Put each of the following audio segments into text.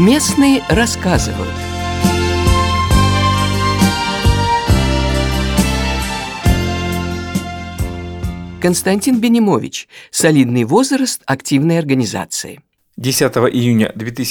Местные рассказывают. Константин Бенимович. Солидный возраст активной организации. 10 июня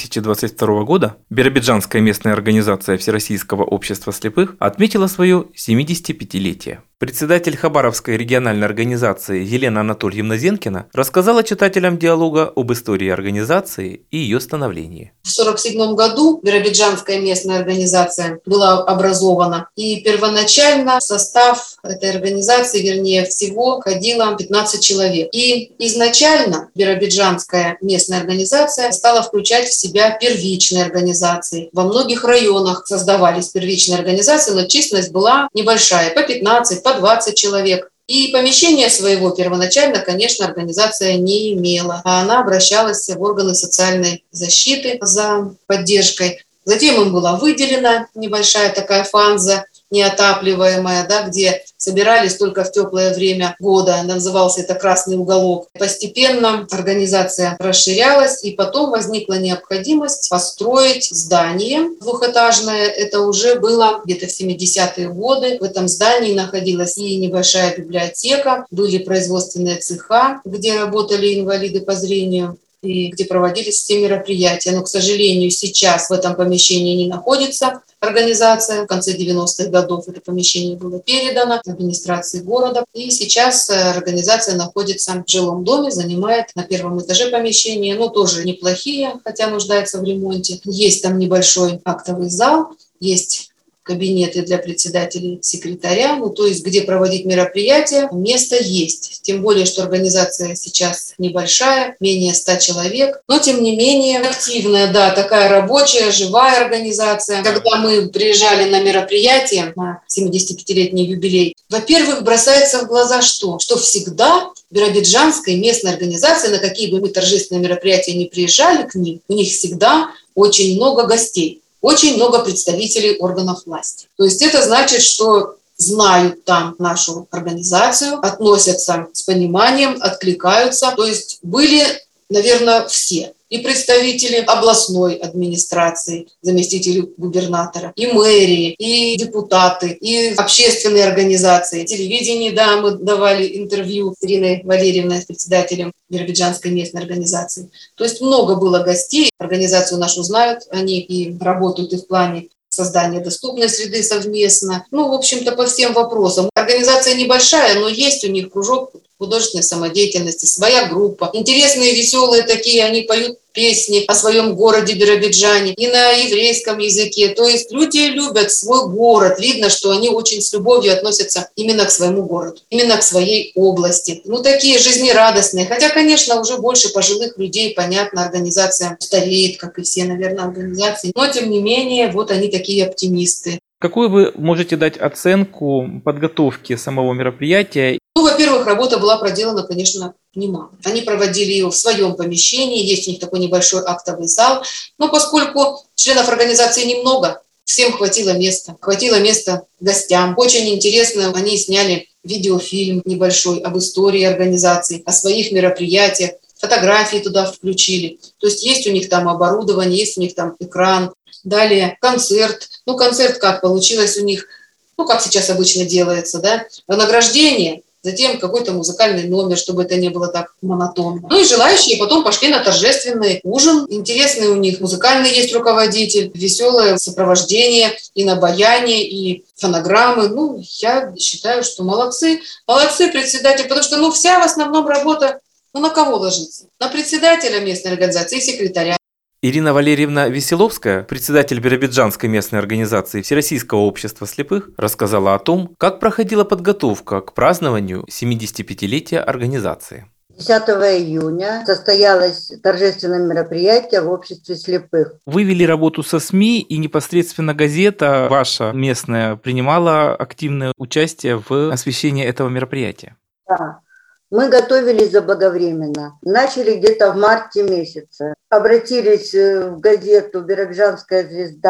2022 года Биробиджанская местная организация Всероссийского общества слепых отметила свое 75-летие. Председатель Хабаровской региональной организации Елена Анатольевна Зенкина рассказала читателям диалога об истории организации и ее становлении. В 1947 году Биробиджанская местная организация была образована, и первоначально в состав этой организации, вернее всего, входило 15 человек. И изначально Биробиджанская местная организация стала включать в себя первичные организации. Во многих районах создавались первичные организации, но численность была небольшая, по 15, по 20 человек. И помещения своего первоначально, конечно, организация не имела. А она обращалась в органы социальной защиты за поддержкой. Затем им была выделена небольшая такая фанза, неотапливаемая, где собирались только в теплое время года. Назывался это «Красный уголок». Постепенно организация расширялась, и потом возникла необходимость построить здание двухэтажное. Это уже было где-то в 70-е годы. В этом здании находилась и небольшая библиотека, были производственные цеха, где работали инвалиды по зрению, и где проводились все мероприятия. Но, к сожалению, сейчас в этом помещении не находится организация. В конце 90-х годов это помещение было передано администрации города. И сейчас организация находится в жилом доме, занимает на первом этаже помещения, но тоже неплохие, хотя нуждается в ремонте. Есть там небольшой актовый зал, есть кабинеты для председателей, секретаря, то есть где проводить мероприятия, место есть. Тем более, что организация сейчас небольшая, менее 100 человек, но тем не менее активная, такая рабочая, живая организация. Когда мы приезжали на мероприятие, на 75-летний юбилей, во-первых, бросается в глаза что? Что всегда Биробиджанской местной организации, на какие бы мы торжественные мероприятия ни приезжали к ним, у них всегда очень много гостей. Очень много представителей органов власти. То есть это значит, что знают там нашу организацию, относятся с пониманием, откликаются. То есть были, наверное, все. И представители областной администрации, заместители губернатора, и мэрии, и депутаты, и общественные организации. Телевидение, мы давали интервью с Ириной Валерьевной, с председателем Биробиджанской местной организации. То есть много было гостей. Организацию нашу знают, они и работают и в плане создания доступной среды совместно. В общем-то, по всем вопросам. Организация небольшая, но есть у них кружок художественной самодеятельности, своя группа. Интересные, веселые такие, они поют песни о своем городе Биробиджане и на еврейском языке. То есть люди любят свой город. Видно, что они очень с любовью относятся именно к своему городу, именно к своей области. Такие жизнерадостные. Хотя, конечно, уже больше пожилых людей, понятно, организация стареет, как и все, наверное, организации. Но, тем не менее, они такие оптимисты. Какую вы можете дать оценку подготовки самого мероприятия? Во-первых, работа была проделана, конечно, немало. Они проводили ее в своем помещении, есть у них такой небольшой актовый зал. Но поскольку членов организации немного, всем хватило места гостям. Очень интересно, они сняли видеофильм небольшой об истории организации, о своих мероприятиях, фотографии туда включили. То есть у них там оборудование, есть у них там экран. Далее концерт. Концерт как получилось у них, как сейчас обычно делается, награждение, затем какой-то музыкальный номер, чтобы это не было так монотонно. И желающие потом пошли на торжественный ужин. Интересный у них музыкальный есть руководитель, веселое сопровождение и на баяне, и фонограммы. Я считаю, что молодцы председатель, потому что вся в основном работа, на кого ложится? На председателя местной организации и секретаря. Ирина Валерьевна Веселовская, председатель Биробиджанской местной организации Всероссийского общества слепых, рассказала о том, как проходила подготовка к празднованию 75-летия организации. 10 июня состоялось торжественное мероприятие в обществе слепых. Вы вели работу со СМИ, и непосредственно газета ваша местная принимала активное участие в освещении этого мероприятия. Да. Мы готовились заблаговременно. Начали где-то в марте месяце. Обратились в газету «Биробиджанская звезда»,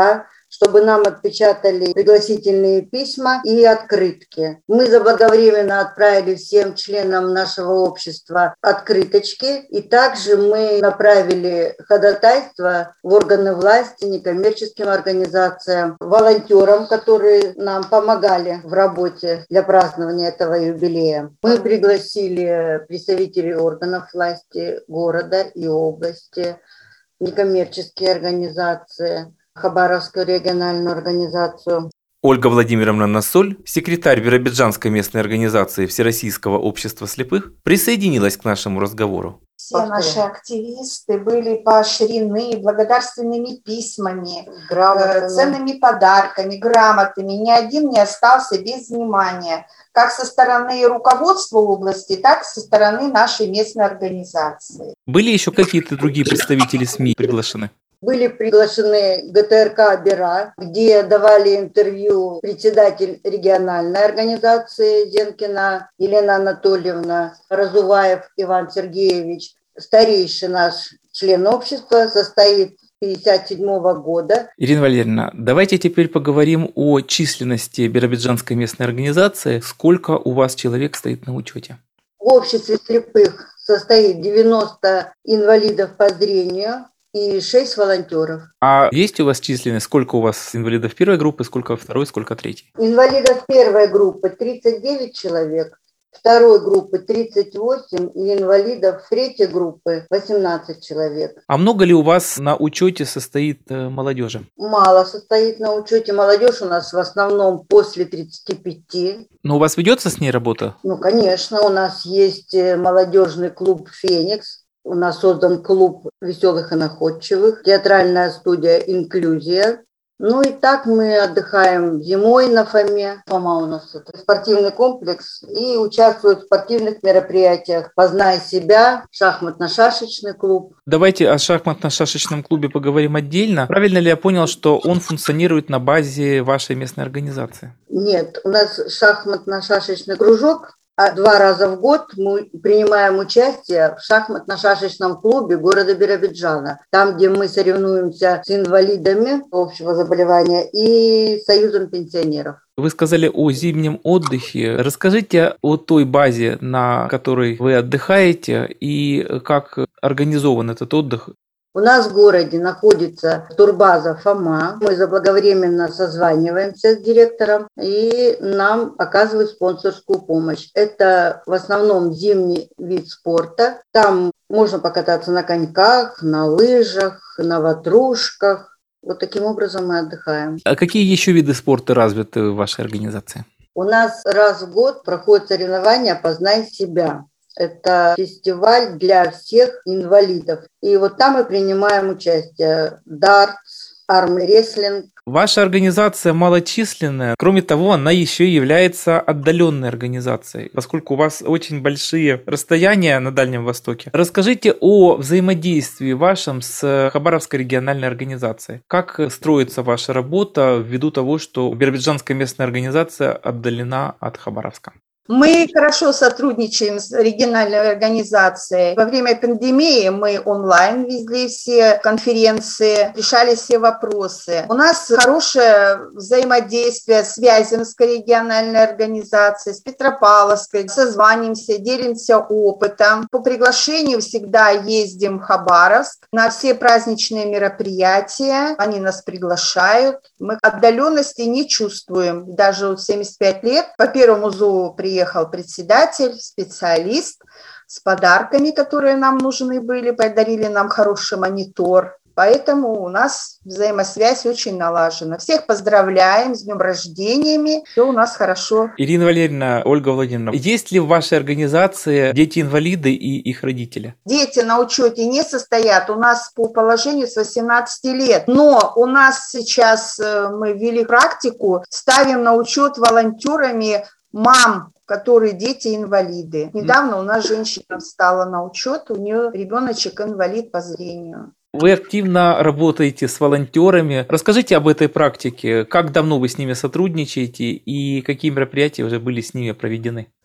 чтобы нам отпечатали пригласительные письма и открытки. Мы заблаговременно отправили всем членам нашего общества открыточки, и также мы направили ходатайство в органы власти, некоммерческим организациям, волонтерам, которые нам помогали в работе для празднования этого юбилея. Мы пригласили представителей органов власти города и области, некоммерческие организации, Хабаровскую региональную организацию. Ольга Владимировна Насоль, секретарь Биробиджанской местной организации Всероссийского общества слепых, присоединилась к нашему разговору. Все наши активисты были поощрены благодарственными письмами, ценными подарками, грамотами. Ни один не остался без внимания, как со стороны руководства области, так и со стороны нашей местной организации. Были еще какие-то другие представители СМИ приглашены? Были приглашены ГТРК «Бера», где давали интервью председатель региональной организации Зенкина Елена Анатольевна, Разуваев Иван Сергеевич, старейший наш член общества, состоит 1957 года. Ирина Валерьевна, давайте теперь поговорим о численности Биробиджанской местной организации. Сколько у вас человек стоит на учете? В обществе слепых состоит 90 инвалидов по зрению и 6 волонтеров. А есть у вас численность? Сколько у вас инвалидов первой группы, сколько второй, сколько третьей? Инвалидов первой группы 39 человек, второй группы 38 и инвалидов третьей группы 18 человек. А много ли у вас на учете состоит молодежи? Мало состоит на учете. Молодежь у нас в основном после 35. Но у вас ведется с ней работа? Ну, конечно, у нас есть молодежный клуб «Феникс». У нас создан клуб веселых и находчивых, театральная студия «Инклюзия». Ну и так мы отдыхаем зимой на Фоме. Фома у нас это спортивный комплекс и участвуют в спортивных мероприятиях «Познай себя», шахматно-шашечный клуб. Давайте о шахматно-шашечном клубе поговорим отдельно. Правильно ли я понял, что он функционирует на базе вашей местной организации? Нет, у нас шахматно-шашечный кружок. А 2 раза в год мы принимаем участие в шахматно-шашечном клубе города Биробиджана, там, где мы соревнуемся с инвалидами общего заболевания и союзом пенсионеров. Вы сказали о зимнем отдыхе. Расскажите о той базе, на которой вы отдыхаете, и как организован этот отдых. У нас в городе находится турбаза Фома. Мы заблаговременно созваниваемся с директором, и нам оказывают спонсорскую помощь. Это в основном зимний вид спорта. Там можно покататься на коньках, на лыжах, на ватрушках. Вот таким образом мы отдыхаем. А какие еще виды спорта развиты в вашей организации? У нас раз в год проходит соревнование «Познай себя». Это фестиваль для всех инвалидов. И вот там мы принимаем участие. Дартс, армрестлинг. Ваша организация малочисленная. Кроме того, она еще является отдаленной организацией, поскольку у вас очень большие расстояния на Дальнем Востоке. Расскажите о взаимодействии вашем с Хабаровской региональной организацией. Как строится ваша работа ввиду того, что Биробиджанская местная организация отдалена от Хабаровска? Мы хорошо сотрудничаем с региональной организацией. Во время пандемии мы онлайн везли все конференции, решали все вопросы. У нас хорошее взаимодействие с Вяземской региональной организацией, с Петропавловской. Созванимся, делимся опытом. По приглашению всегда ездим в Хабаровск на все праздничные мероприятия. Они нас приглашают. Мы отдаленности не чувствуем. Даже в 75 лет по первому зову приехал председатель, специалист с подарками, которые нам нужны были, подарили нам хороший монитор. Поэтому у нас взаимосвязь очень налажена. Всех поздравляем с днем рождения, все у нас хорошо. Ирина Валерьевна, Ольга Владимировна, есть ли в вашей организации дети-инвалиды и их родители? Дети на учете не состоят. У нас по положению с 18 лет. Но у нас сейчас мы ввели практику, ставим на учет волонтерами мам, которые дети-инвалиды. Недавно у нас женщина встала на учет, у нее ребеночек инвалид по зрению. Вы активно работаете с волонтерами. Расскажите об этой практике. Как давно вы с ними сотрудничаете и какие мероприятия уже были с ними проведены?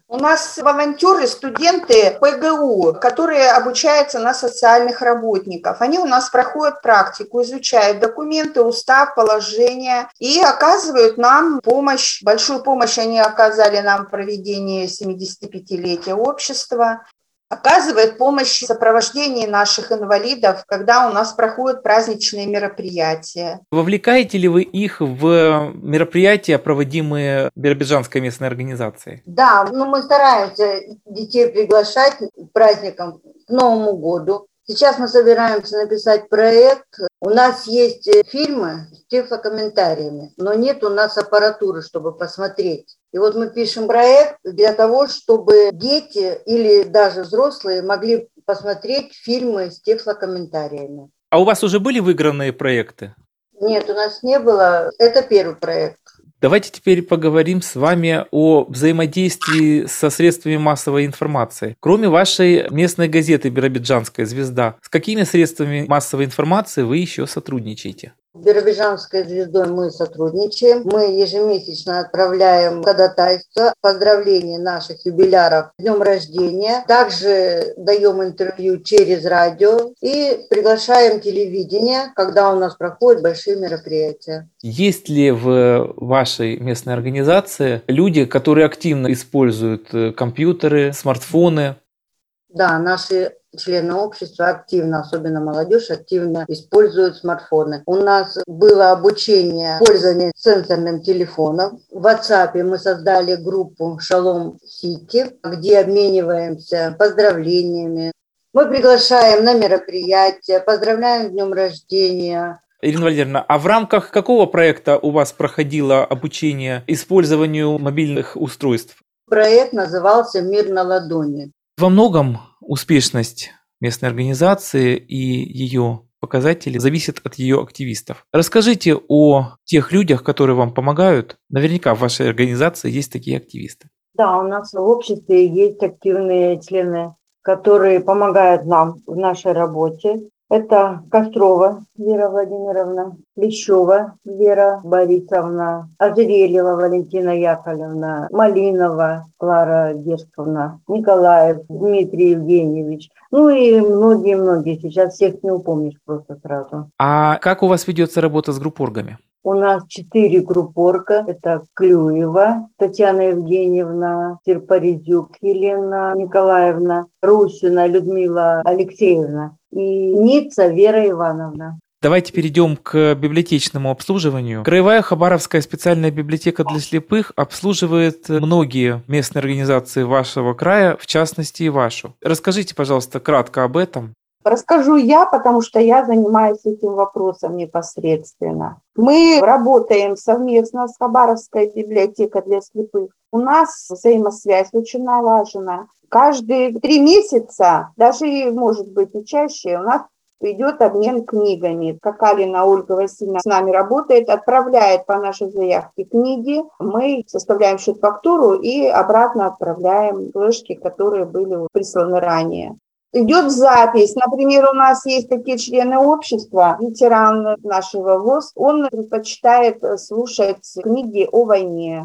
У нас волонтеры, студенты ПГУ, которые обучаются на социальных работников. Они у нас проходят практику, изучают документы, устав, положения и оказывают нам помощь. Большую помощь они оказали нам в проведении 75-летия общества. Оказывает помощь в сопровождении наших инвалидов, когда у нас проходят праздничные мероприятия. Вовлекаете ли вы их в мероприятия, проводимые Биробиджанской местной организацией? Да, мы стараемся детей приглашать к праздникам, к Новому году. Сейчас мы собираемся написать проект. У нас есть фильмы с тифлокомментариями, но нет у нас аппаратуры, чтобы посмотреть. И вот мы пишем проект для того, чтобы дети или даже взрослые могли посмотреть фильмы с тифлокомментариями. А у вас уже были выигранные проекты? Нет, у нас не было. Это первый проект. Давайте теперь поговорим с вами о взаимодействии со средствами массовой информации. Кроме вашей местной газеты «Биробиджанская звезда», с какими средствами массовой информации вы еще сотрудничаете? С Биробиджанской звездой мы сотрудничаем. Мы ежемесячно отправляем ходатайства, поздравления наших юбиляров с днем рождения. Также даем интервью через радио и приглашаем телевидение, когда у нас проходят большие мероприятия. Есть ли в вашей местной организации люди, которые активно используют компьютеры, смартфоны? Да, наши члены общества активно, особенно молодежь, активно используют смартфоны. У нас было обучение пользования сенсорным телефоном. В WhatsApp мы создали группу «Шалом Сити», где обмениваемся поздравлениями. Мы приглашаем на мероприятия, поздравляем с днем рождения. Ирина Валерьевна, а в рамках какого проекта у вас проходило обучение использованию мобильных устройств? Проект назывался «Мир на ладони». Во многом успешность местной организации и ее показатели зависят от ее активистов. Расскажите о тех людях, которые вам помогают. Наверняка в вашей организации есть такие активисты. Да, у нас в обществе есть активные члены, которые помогают нам в нашей работе. Это Кострова Вера Владимировна, Лещева Вера Борисовна, Ожерельева Валентина Яковлевна, Малинова Клара Гершковна, Николаев Дмитрий Евгеньевич. Ну и многие-многие. Сейчас всех не упомнишь просто сразу. А как у вас ведется работа с группоргами? У нас 4 группорга. Это Клюева Татьяна Евгеньевна, Серпоризюк Елена Николаевна, Русина Людмила Алексеевна и Ницца Вера Ивановна. Давайте перейдем к библиотечному обслуживанию. Краевая Хабаровская специальная библиотека для слепых обслуживает многие местные организации вашего края, в частности и вашу. Расскажите, пожалуйста, кратко об этом. Расскажу я, потому что я занимаюсь этим вопросом непосредственно. Мы работаем совместно с Хабаровской библиотекой для слепых. У нас взаимосвязь очень налажена. Каждые 3 месяца, даже, может быть, и чаще, у нас идет обмен книгами. Какалина Ольга Васильевна с нами работает, отправляет по нашей заявке книги. Мы составляем счет-фактуру и обратно отправляем флешки, которые были присланы ранее. Идет запись. Например, у нас есть такие члены общества, ветеран нашего ВОС, он предпочитает слушать книги о войне.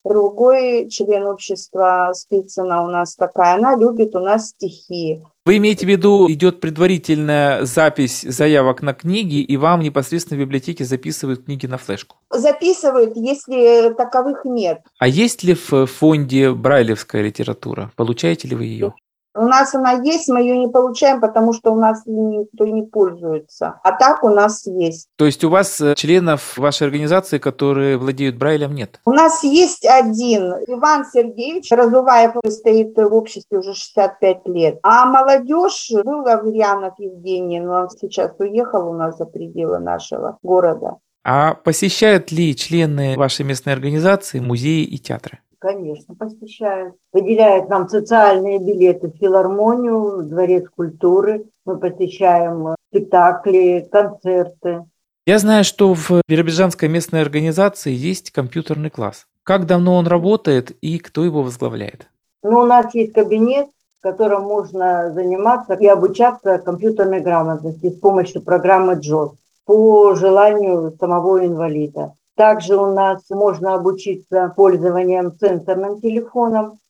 Другой член общества, Спицына у нас такая, она любит у нас стихи. Вы имеете в виду, идет предварительная запись заявок на книги, и вам непосредственно в библиотеке записывают книги на флешку? Записывают, если таковых нет. А есть ли в фонде брайлевская литература? Получаете ли вы ее? У нас она есть, мы ее не получаем, потому что у нас никто не пользуется. А так у нас есть. То есть у вас членов вашей организации, которые владеют Брайлем, нет? У нас есть один, Иван Сергеевич Разуваев, стоит в обществе уже 65 лет. А молодежь, был Аверьянов Евгений, но он сейчас уехал у нас за пределы нашего города. А посещают ли члены вашей местной организации музеи и театры? Конечно, посещают. Выделяют нам социальные билеты в филармонию, в Дворец культуры. Мы посещаем спектакли, концерты. Я знаю, что в Биробиджанской местной организации есть компьютерный класс. Как давно он работает и кто его возглавляет? У нас есть кабинет, в котором можно заниматься и обучаться компьютерной грамотности с помощью программы JOS по желанию самого инвалида. Также у нас можно обучиться пользованием сенсорным телефоном.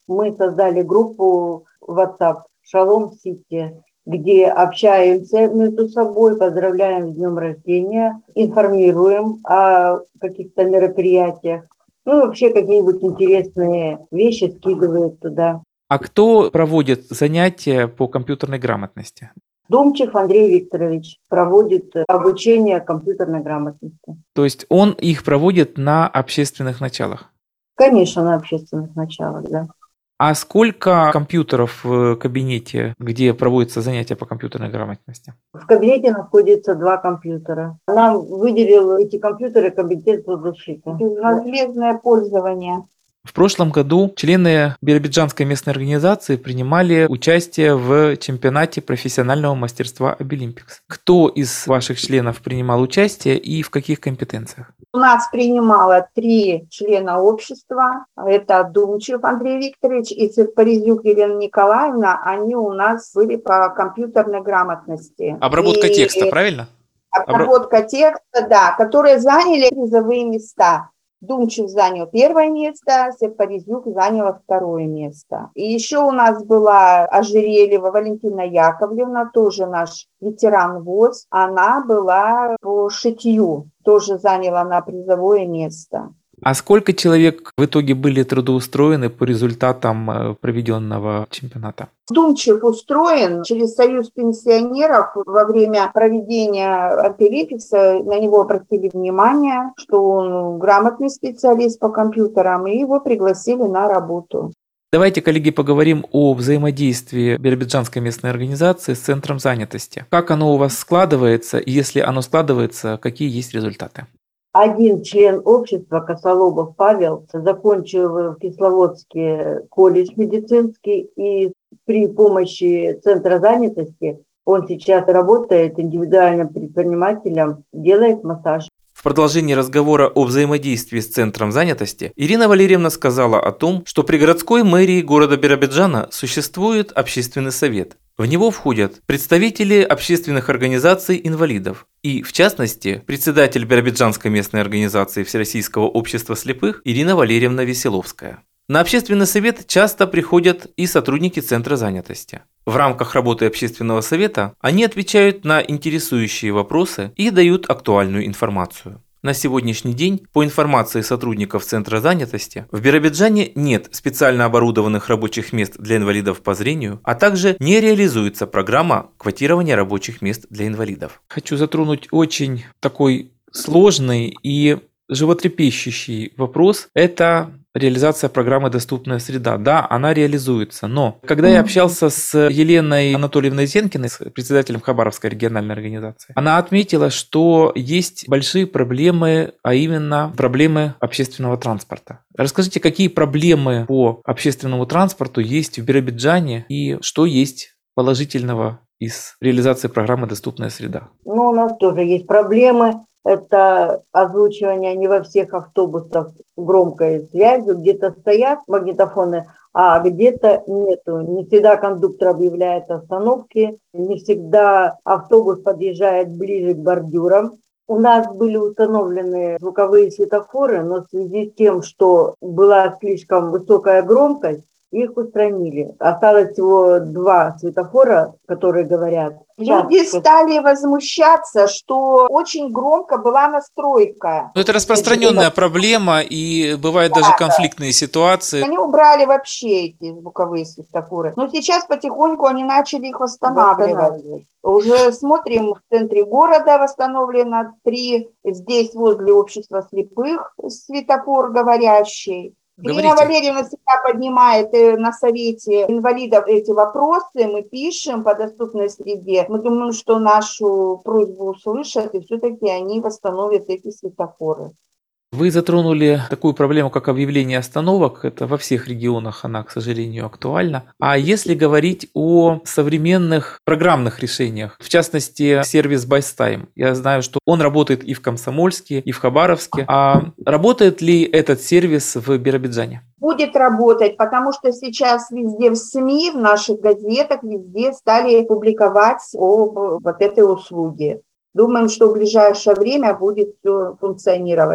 Мы создали группу WhatsApp «Шалом Сити», где общаемся между собой, поздравляем с днем рождения, информируем о каких-то мероприятиях. Ну, вообще какие-нибудь интересные вещи скидывают туда. А кто проводит занятия по компьютерной грамотности? Думчев Андрей Викторович проводит обучение компьютерной грамотности. То есть он их проводит на общественных началах? Конечно, на общественных началах, да. А сколько компьютеров в кабинете, где проводятся занятия по компьютерной грамотности? В кабинете находится 2 компьютера. Нам выделил эти компьютеры комитет соцзащиты. Безвозмездное пользование. В прошлом году члены Биробиджанской местной организации принимали участие в чемпионате профессионального мастерства Обилимпикс. Кто из ваших членов принимал участие и в каких компетенциях? У нас принимало 3 члена общества. Это Думчев Андрей Викторович и Цирпаризюк Елена Николаевна. Они у нас были по компьютерной грамотности. Обработка текста, правильно? Обработка текста, да, которые заняли призовые места. Думчев занял 1 место, Серпаризюк заняла 2 место. И еще у нас была Ожерельева Валентина Яковлевна, тоже наш ветеран ВОС. Она была по шитью, тоже заняла на призовое место. А сколько человек в итоге были трудоустроены по результатам проведенного чемпионата? Думчев устроен через Союз пенсионеров во время проведения Обилимпикса. На него обратили внимание, что он грамотный специалист по компьютерам, и его пригласили на работу. Давайте, коллеги, поговорим о взаимодействии Биробиджанской местной организации с Центром занятости. Как оно у вас складывается, и если оно складывается, какие есть результаты? Один член общества, Косолобов Павел, закончил в Кисловодске колледж медицинский, и при помощи Центра занятости он сейчас работает индивидуальным предпринимателем, делает массаж. В продолжении разговора о взаимодействии с Центром занятости Ирина Валерьевна сказала о том, что при городской мэрии города Биробиджана существует общественный совет. В него входят представители общественных организаций инвалидов и, в частности, председатель Биробиджанской местной организации Всероссийского общества слепых Ирина Валерьевна Веселовская. На общественный совет часто приходят и сотрудники Центра занятости. В рамках работы общественного совета они отвечают на интересующие вопросы и дают актуальную информацию. На сегодняшний день, по информации сотрудников Центра занятости, в Биробиджане нет специально оборудованных рабочих мест для инвалидов по зрению, а также не реализуется программа квотирования рабочих мест для инвалидов. Хочу затронуть очень такой сложный и животрепещущий вопрос. Это реализация программы «Доступная среда». Да, она реализуется, но когда я общался с Еленой Анатольевной Зенкиной, с председателем Хабаровской региональной организации, она отметила, что есть большие проблемы, а именно проблемы общественного транспорта. Расскажите, какие проблемы по общественному транспорту есть в Биробиджане и что есть положительного из реализации программы «Доступная среда»? Ну, у нас тоже есть проблемы. Это озвучивание не во всех автобусах громкой связью. Где-то стоят магнитофоны, а где-то нету. Не всегда кондуктор объявляет остановки, не всегда автобус подъезжает ближе к бордюрам. У нас были установлены звуковые светофоры, но в связи с тем, что была слишком высокая громкость, их устранили. Осталось всего 2 светофора, которые говорят. Люди стали возмущаться, что очень громко была настройка. Это распространенная проблема, и бывают даже конфликтные ситуации. Они убрали вообще эти звуковые светофоры. Но сейчас потихоньку они начали их восстанавливать. Уже смотрим, в центре города восстановлено 3. Здесь возле общества слепых светофор говорящий. Ирина Валерьевна всегда поднимает на совете инвалидов эти вопросы, мы пишем по доступной среде. Мы думаем, что нашу просьбу услышат, и все-таки они восстановят эти светофоры. Вы затронули такую проблему, как объявление остановок. Это во всех регионах она, к сожалению, актуальна. А если говорить о современных программных решениях, в частности, сервис ByStime, я знаю, что он работает и в Комсомольске, и в Хабаровске. А работает ли этот сервис в Биробиджане? Будет работать, потому что сейчас везде в СМИ, в наших газетах, везде стали публиковать об вот этой услуге. Думаем, что в ближайшее время будет все функционировать.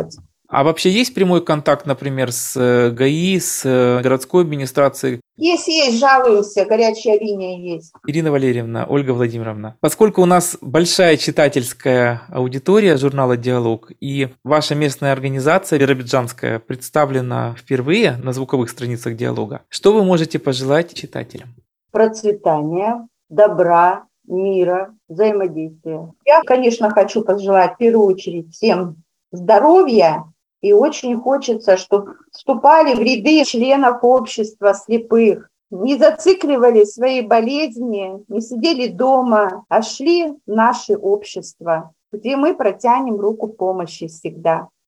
А вообще есть прямой контакт, например, с ГАИ, с городской администрацией? Есть, жалуемся, горячая линия есть. Ирина Валерьевна, Ольга Владимировна, поскольку у нас большая читательская аудитория журнала «Диалог», и ваша местная организация биробиджанская представлена впервые на звуковых страницах «Диалога», что вы можете пожелать читателям? Процветания, добра, мира, взаимодействия. Я, конечно, хочу пожелать в первую очередь всем здоровья, и очень хочется, чтобы вступали в ряды членов общества слепых, не зацикливали свои болезни, не сидели дома, а шли в наше общество, где мы протянем руку помощи всегда.